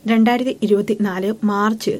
2024 March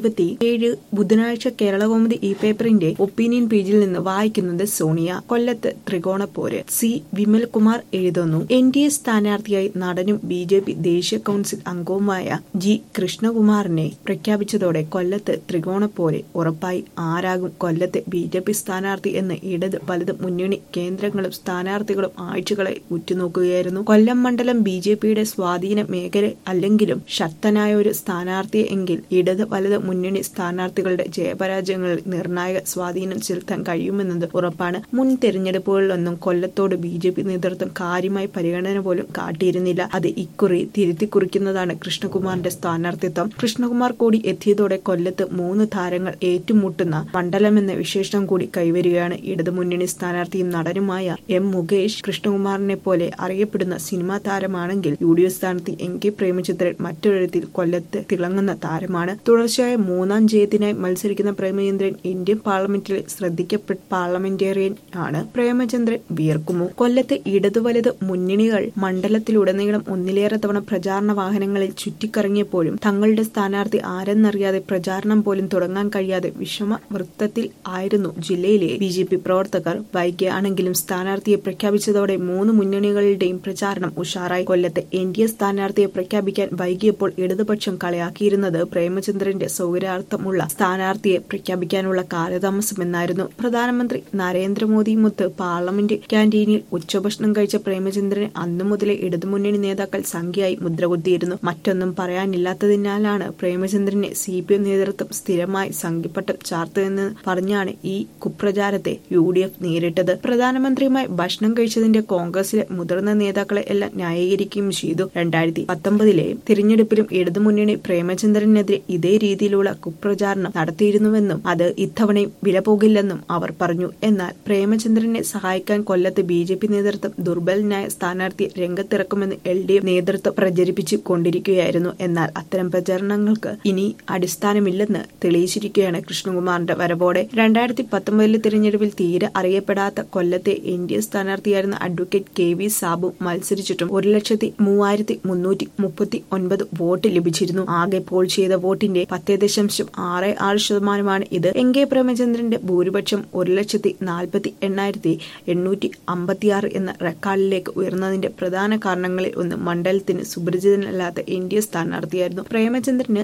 27 ബുധനാഴ്ച കേരളകൗമുദി ഈ പേപ്പറിന്റെ ഒപ്പീനിയൻ പേജിൽ നിന്ന് വായിക്കുന്നത് സോണിയ. കൊല്ലത്ത് ത്രികോണപ്പോര്. സി വിമൽകുമാർ എഴുതുന്നു. NDA സ്ഥാനാർത്ഥിയായി നടനും BJP ദേശീയ കൌൺസിൽ അംഗവുമായ G കൃഷ്ണകുമാറിനെ പ്രഖ്യാപിച്ചതോടെ കൊല്ലത്ത് ത്രികോണപ്പോര് ഉറപ്പായി. ആരാകും കൊല്ലത്തെ BJP സ്ഥാനാർത്ഥി എന്ന് ഇടത് വലത് മുന്നണി കേന്ദ്രങ്ങളും സ്ഥാനാർത്ഥികളും ആഴ്ചകളായി ഉറ്റുനോക്കുകയായിരുന്നു. കൊല്ലം മണ്ഡലം BJPയുടെ സ്വാധീന മേഖല അല്ലെങ്കിലും ശക്തനായ ഒരു സ്ഥാനാർത്ഥിയെ എങ്കിൽ ഇടത് വലത് മുന്നണി സ്ഥാനാർത്ഥികളുടെ ജയപരാജയങ്ങളിൽ നിർണായക സ്വാധീനം ചെലുത്താൻ കഴിയുമെന്നത് ഉറപ്പാണ്. മുൻ തെരഞ്ഞെടുപ്പുകളിലൊന്നും കൊല്ലത്തോട് BJP നേതൃത്വം കാര്യമായി പരിഗണന പോലും കാട്ടിയിരുന്നില്ല. അത് ഇക്കുറി തിരുത്തിക്കുറിക്കുന്നതാണ് കൃഷ്ണകുമാറിന്റെ സ്ഥാനാർത്ഥിത്വം. കൃഷ്ണകുമാർ കൂടി എത്തിയതോടെ കൊല്ലത്ത് 3 താരങ്ങൾ ഏറ്റുമുട്ടുന്ന മണ്ഡലമെന്ന വിശേഷണം കൂടി കൈവരികയാണ്. ഇടതുമുന്നണി സ്ഥാനാർത്ഥിയും നടനുമായ M മുകേഷ് കൃഷ്ണകുമാറിനെ പോലെ അറിയപ്പെടുന്ന സിനിമാ താരമാണെങ്കിൽ UDF സ്ഥാനാർത്ഥി NK പ്രേമചന്ദ്രൻ മറ്റൊരിടത്തിൽ കൊല്ലത്ത് തിളങ്ങുന്ന താരമാണ്. തുടർച്ചയായ 3ാം ജയത്തിനായി മത്സരിക്കുന്ന പ്രേമചന്ദ്രൻ ഇന്ത്യൻ പാർലമെന്റിലെ ശ്രദ്ധിക്കപ്പെട്ട പാർലമെന്റേറിയൻ ആണ്. പ്രേമചന്ദ്രൻ വിയർക്കുമോ? കൊല്ലത്തെ ഇടതു വലത് മുന്നണികൾ മണ്ഡലത്തിലുടനീളം ഒന്നിലേറെ തവണ പ്രചാരണ വാഹനങ്ങളിൽ ചുറ്റിക്കറങ്ങിയപ്പോഴും തങ്ങളുടെ സ്ഥാനാർത്ഥി ആരെന്നറിയാതെ പ്രചാരണം പോലും തുടങ്ങാൻ കഴിയാതെ വിഷമവൃത്തത്തിൽ ആയിരുന്നു ജില്ലയിലെ BJP പ്രവർത്തകർ. വൈകിയാണെങ്കിലും സ്ഥാനാർത്ഥിയെ പ്രഖ്യാപിച്ചതോടെ 3 മുന്നണികളുടെയും പ്രചാരണം ഉഷാറായി. കൊല്ലത്തെ NDA സ്ഥാനാർത്ഥിയെ പ്രഖ്യാപിക്കാൻ വൈകിയപ്പോൾ ഇടതുപക്ഷം കളിയാക്കിയിരുന്നത് പ്രേമചന്ദ്രന്റെ സൗകര്യാർത്ഥമുള്ള സ്ഥാനാർത്ഥിയെ പ്രഖ്യാപിക്കാനുള്ള കാലതാമസമെന്നായിരുന്നു. പ്രധാനമന്ത്രി നരേന്ദ്രമോദിയുമൊത്ത് പാർലമെന്റ് ക്യാന്റീനിൽ ഉച്ചഭക്ഷണം കഴിച്ച പ്രേമചന്ദ്രന് അന്നു മുതലേ ഇടതുമുന്നണി നേതാക്കൾ സംഖ്യയായി മുദ്രകുത്തിയിരുന്നു. മറ്റൊന്നും പറയാനില്ലാത്തതിനാലാണ് പ്രേമചന്ദ്രനെ CPM നേതൃത്വം സ്ഥിരമായി സംഖ്യപ്പട്ടം ചാർത്തുമെന്ന് പറഞ്ഞാണ് ഈ കുപ്രചാരത്തെ UDF നേരിട്ടത്. പ്രധാനമന്ത്രിയുമായി ഭക്ഷണം കഴിച്ചതിന്റെ കോൺഗ്രസിലെ മുതിർന്ന നേതാക്കളെ എല്ലാം ന്യായീകരിക്കുകയും ചെയ്തു. 2019 തിരഞ്ഞെടുപ്പിലും ഇടതുമുന്നണി പ്രേമചന്ദ്രനെതിരെ ഇതേ രീതിയിലുള്ള കുപ്രചാരണം നടത്തിയിരുന്നുവെന്നും അത് ഇത്തവണയും വിലപോകില്ലെന്നും അവർ പറഞ്ഞു. എന്നാൽ പ്രേമചന്ദ്രനെ സഹായിക്കാൻ കൊല്ലത്ത് BJP നേതൃത്വം ദുർബലനായ സ്ഥാനാർത്ഥിയെ രംഗത്തിറക്കുമെന്ന് LDF നേതൃത്വം പ്രചരിപ്പിച്ചു കൊണ്ടിരിക്കുകയായിരുന്നു. എന്നാൽ അത്തരം പ്രചരണങ്ങൾക്ക് ഇനി അടിസ്ഥാനമില്ലെന്ന് തെളിയിച്ചിരിക്കുകയാണ് കൃഷ്ണകുമാറിന്റെ വരവോടെ. 2019 തിരഞ്ഞെടുപ്പിൽ തീരെ അറിയപ്പെടാത്ത കൊല്ലത്തെ NDA സ്ഥാനാർത്ഥിയായിരുന്ന അഡ്വക്കേറ്റ് KV സാബു മത്സരിച്ചിട്ടും 1,03,339 വോട്ട് ലഭിച്ചിരുന്നു. ആകെ പോൾ ചെയ്ത വോട്ടിന്റെ 10.66% ഇത്. NK പ്രേമചന്ദ്രന്റെ ഭൂരിപക്ഷം 1,48,856 എന്ന റെക്കോർഡിലേക്ക് ഉയർന്നതിന്റെ പ്രധാന കാരണങ്ങളിൽ ഒന്ന് മണ്ഡലത്തിന് സുപരിചിതനല്ലാത്ത NDA സ്ഥാനാർത്ഥിയായിരുന്നു. പ്രേമചന്ദ്രന്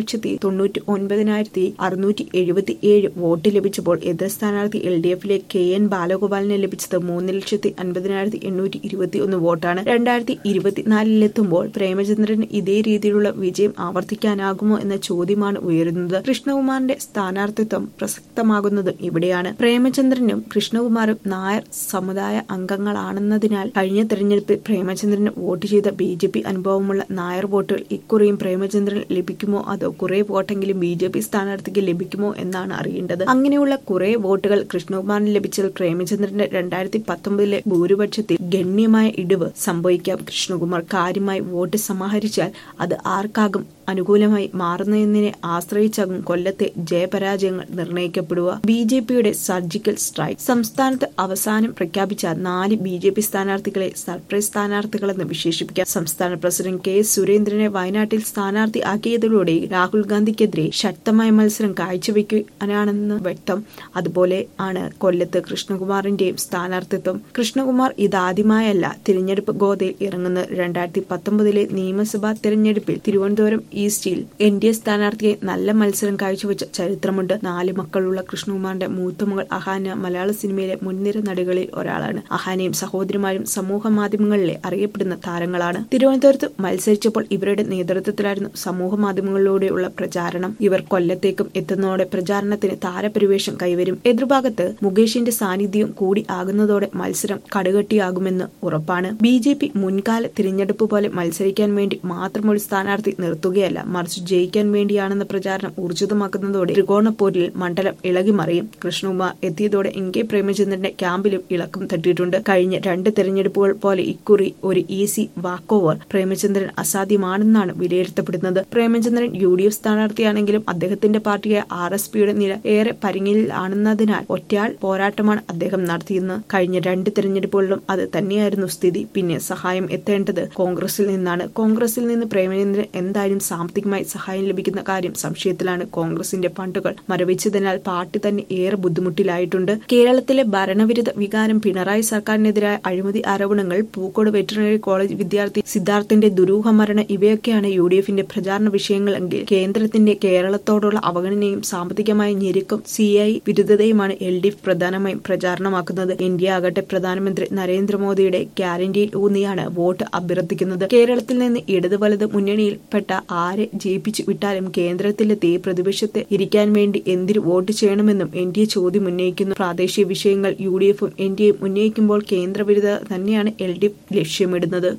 4,99,677 വോട്ട് ലഭിച്ചപ്പോൾ എതിർ സ്ഥാനാർത്ഥി LDFിലെ KN ബാലഗോപാലിന് ലഭിച്ചത് 3,50,821 വോട്ടാണ്. 2024 പ്രേമചന്ദ്രന് ഇതേ രീതിയിലുള്ള വിജയം ആവർത്തിക്കാനാകുമോ എന്ന ചോദ്യമാണ് ഉയരുന്നത്. കൃഷ്ണകുമാറിന്റെ സ്ഥാനാർത്ഥിത്വം പ്രസക്തമാകുന്നതും ഇവിടെയാണ്. പ്രേമചന്ദ്രനും കൃഷ്ണകുമാറും നായർ സമുദായ അംഗങ്ങളാണെന്നതിനാൽ കഴിഞ്ഞ തെരഞ്ഞെടുപ്പിൽ പ്രേമചന്ദ്രന് വോട്ട് ചെയ്ത BJP അനുഭവമുള്ള നായർ വോട്ടുകൾ ഇക്കുറിയും പ്രേമചന്ദ്രന് ലഭിക്കുമോ അതോ കുറെ വോട്ടെങ്കിലും BJP സ്ഥാനാർത്ഥിക്ക് ലഭിക്കുമോ എന്നാണ് അറിയേണ്ടത്. അങ്ങനെയുള്ള കുറെ വോട്ടുകൾ കൃഷ്ണകുമാറിന് ലഭിച്ചാൽ പ്രേമചന്ദ്രന്റെ 2019 ഭൂരിപക്ഷത്തിൽ ഗണ്യമായ ഇടിവ് സംഭവിക്കാം. കൃഷ്ണകുമാർ കാര്യമായി വോട്ട് സമാഹരിച്ചാൽ അത് ആർക്കാകും അനുകൂലമായി മാറുന്നതിനെ ആശ്രയിച്ചാകും കൊല്ലത്തെ ജയപരാജയങ്ങൾ നിർണയിക്കപ്പെടുക. BJPയുടെ സർജിക്കൽ സ്ട്രൈക്ക്. സംസ്ഥാനത്ത് അവസാനം പ്രഖ്യാപിച്ച 4 BJP സ്ഥാനാർത്ഥികളെ സർപ്രൈസ് സ്ഥാനാർത്ഥികളെന്ന് വിശേഷിപ്പിക്കാം. സംസ്ഥാന പ്രസിഡന്റ് KS സുരേന്ദ്രനെ വയനാട്ടിൽ സ്ഥാനാർത്ഥി ആക്കിയതിലൂടെ രാഹുൽ ഗാന്ധിക്കെതിരെ ശക്തമായ മത്സരം കാഴ്ചവെക്കാനാണെന്ന് വ്യക്തം. അതുപോലെ ആണ് കൊല്ലത്ത് കൃഷ്ണകുമാറിന്റെയും സ്ഥാനാർത്ഥിത്വം. കൃഷ്ണകുമാർ ഇതാദ്യമായല്ല തിരഞ്ഞെടുപ്പ് ഗോതയിൽ ഇറങ്ങുന്നത്. 2019 നിയമസഭാ തിരഞ്ഞെടുപ്പിൽ തിരുവനന്തപുരം ഈസ്റ്റിൽ NDA സ്ഥാനാർത്ഥിയെ നല്ല മത്സരം കാഴ്ചവെച്ച ചരിത്രമുണ്ട്. 4 മക്കളുള്ള കൃഷ്ണകുമാറിന്റെ മൂത്ത മകൾ അഹാന മലയാള സിനിമയിലെ മുൻനിര നടികളിൽ ഒരാളാണ്. അഹാനയും സഹോദരിമാരും സമൂഹ മാധ്യമങ്ങളിലെ അറിയപ്പെടുന്ന താരങ്ങളാണ്. തിരുവനന്തപുരത്ത് മത്സരിച്ചപ്പോൾ ഇവരുടെ നേതൃത്വത്തിലായിരുന്നു സമൂഹ മാധ്യമങ്ങളിലൂടെയുള്ള പ്രചാരണം. ഇവർ കൊല്ലത്തേക്കും എത്തുന്നതോടെ പ്രചാരണത്തിന് താരപരിവേഷം കൈവരും. എതിർഭാഗത്ത് മുകേഷിന്റെ സാന്നിധ്യം കൂടി ആകുന്നതോടെ മത്സരം കടുകട്ടിയാകുമെന്ന് ഉറപ്പാണ്. BJP മുൻകാല തിരഞ്ഞെടുപ്പ് പോലെ മത്സരിക്കാൻ വേണ്ടി മാത്രം ഒരു സ്ഥാനാർത്ഥി നിർത്തുകയല്ല, മറിച്ച് ജയിക്കാൻ വേണ്ടിയാണ് തനിച്ചാണെന്ന പ്രചാരണം ഊർജിതമാക്കുന്നതോടെ ത്രികോണപ്പോരിൽ മണ്ഡലം ഇളകിമറിയും. കൃഷ്ണകുമാർ എത്തിയതോടെ എൻ കെ പ്രേമചന്ദ്രന്റെ ക്യാമ്പിലും ഇളക്കം തട്ടിയിട്ടുണ്ട്. കഴിഞ്ഞ 2 തെരഞ്ഞെടുപ്പുകൾ പോലെ ഇക്കുറി ഒരു ഈസി വാക്ക് ഓവർ പ്രേമചന്ദ്രൻ അസാധ്യമാണെന്നാണ് വിലയിരുത്തപ്പെടുന്നത്. പ്രേമചന്ദ്രൻ UDF സ്ഥാനാർത്ഥിയാണെങ്കിലും അദ്ദേഹത്തിന്റെ പാർട്ടിയായ RSPയുടെ നില ഏറെ പരിങ്ങിലാണെന്നതിനാൽ ഒറ്റയാൾ പോരാട്ടമാണ് അദ്ദേഹം നടത്തിയിരുന്നത്. കഴിഞ്ഞ 2 തെരഞ്ഞെടുപ്പുകളിലും അത് തന്നെയായിരുന്നു സ്ഥിതി. പിന്നെ സഹായം എത്തേണ്ടത് കോൺഗ്രസിൽ നിന്നാണ്. കോൺഗ്രസിൽ നിന്ന് പ്രേമചന്ദ്രൻ എന്തായാലും സാമ്പത്തികമായി സഹായം ലഭിക്കുന്ന കാര്യം സംശയത്തിലാണ്. കോൺഗ്രസിന്റെ ഫണ്ടുകൾ മരവിച്ചതിനാൽ പാർട്ടി തന്നെ ഏറെ ബുദ്ധിമുട്ടിലായിട്ടുണ്ട്. കേരളത്തിലെ ഭരണവിരുദ്ധ വികാരം, പിണറായി സർക്കാരിനെതിരായ അഴിമതി ആരോപണങ്ങൾ, പൂക്കോട് വെറ്ററിനറി കോളേജ് വിദ്യാർത്ഥി സിദ്ധാർത്ഥിന്റെ ദുരൂഹ മരണം ഇവയൊക്കെയാണ് UDFന്റെ പ്രചാരണ വിഷയങ്ങളെങ്കിൽ കേന്ദ്രത്തിന്റെ കേരളത്തോടുള്ള അവഗണനയും സാമ്പത്തികമായ ഞെരുക്കും CI വിരുദ്ധതയുമാണ് LDF പ്രധാനമായും പ്രചാരണമാക്കുന്നത്. ഇന്ത്യ ആകട്ടെ പ്രധാനമന്ത്രി നരേന്ദ്രമോദിയുടെ ഗ്യാരണ്ടിയിൽ ഊന്നിയാണ് വോട്ട് അഭ്യർത്ഥിക്കുന്നത്. കേരളത്തിൽ നിന്ന് ഇടത് വലത് മുന്നണിയിൽപ്പെട്ട ആരെ ജയിപ്പിച്ചു വിട്ടാലും കേന്ദ്രത്തിലെത്തി പ്രതിപക്ഷത്ത് ഇരിക്കാൻ വേണ്ടി എന്തിനു വോട്ട് ചെയ്യണമെന്നും NDA ചോദ്യം ഉന്നയിക്കുന്നു. പ്രാദേശിക വിഷയങ്ങൾ UDFും NDAയും ഉന്നയിക്കുമ്പോൾ കേന്ദ്രവിരുദ്ധത തന്നെയാണ് LDF ലക്ഷ്യമിടുന്നത്.